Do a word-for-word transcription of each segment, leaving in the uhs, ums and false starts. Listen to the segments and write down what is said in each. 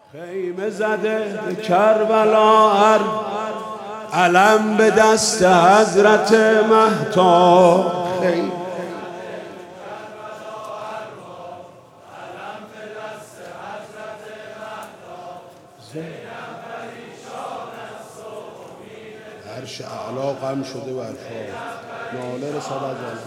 خیمه زده به کربلا ار علم به دست حضرت مهتاب. عرش اعلا غم شده بر پا، ناله رسد از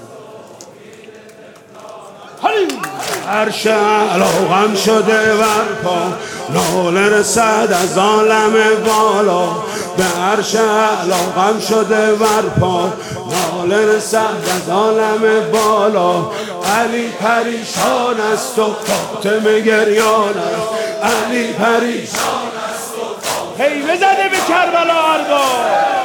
عرش اعلا غم شده بر پا، ناله رسد از عالم بالا. به عرش اعلا غم شده بر پا، ناله رسد از عالم بالا. علی پریشان است و فاطمه گریان است، علی پریشان است و خیمه زده به کربلا ارباب.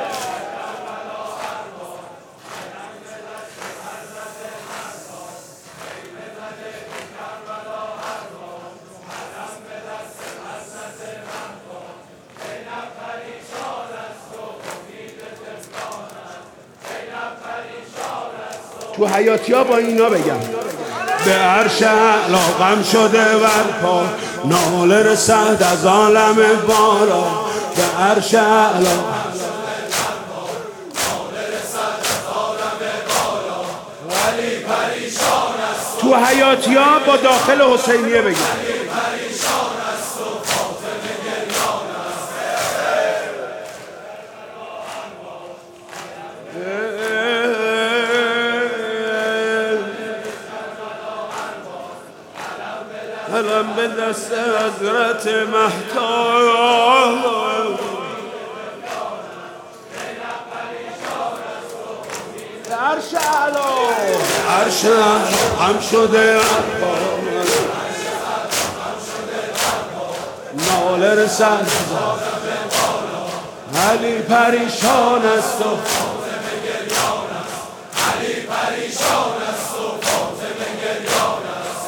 تو حیاتی ها با اینا بگم به عرش اعلا غم شده بر پا، ناله رسد از عالم بالا. به عرش اعلا علی پریشان است. تو حیاتی ها با داخل حسینیه بگم علم به دست حضرت مهتاب. عرش اعلا عرش غم شده ناله رسد علی پریشان است و علی پریشان است و فاطمه گریان است.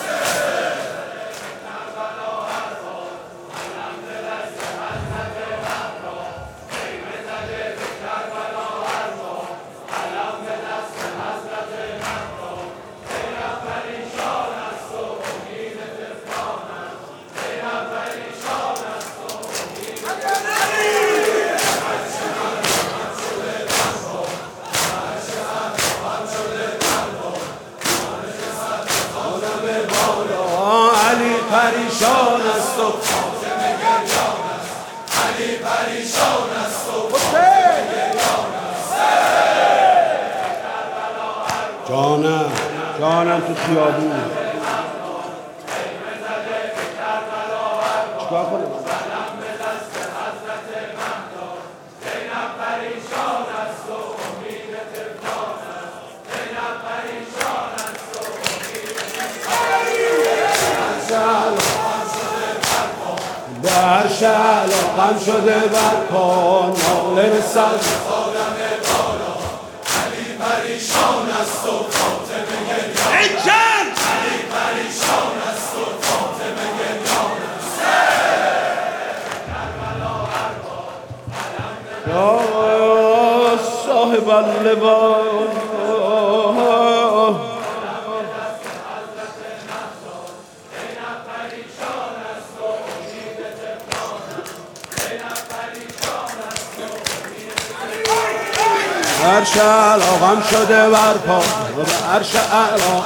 پریشان است و فاطمه گریان است، علی پریشان است و فاطمه گریان است. جانم جانم تو خیابون چیکار کنم؟ عرش اعلا غم شده بر پا، ناله رسد عالم بالا. علی پریشان است و فاطمه گریان است، علی پریشان است و فاطمه گریان است. یا صاحب اللواء عرش اعلا غم شده بر پا، به عرش اعلا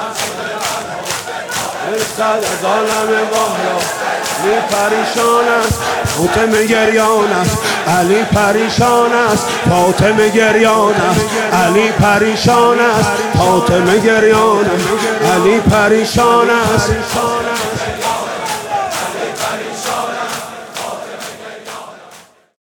رسد از عالم بالا. علی پریشان است فاطمه گریان است، علی پریشان است فاطمه گریان است، علی پریشان است فاطمه گریان است، علی پریشان است.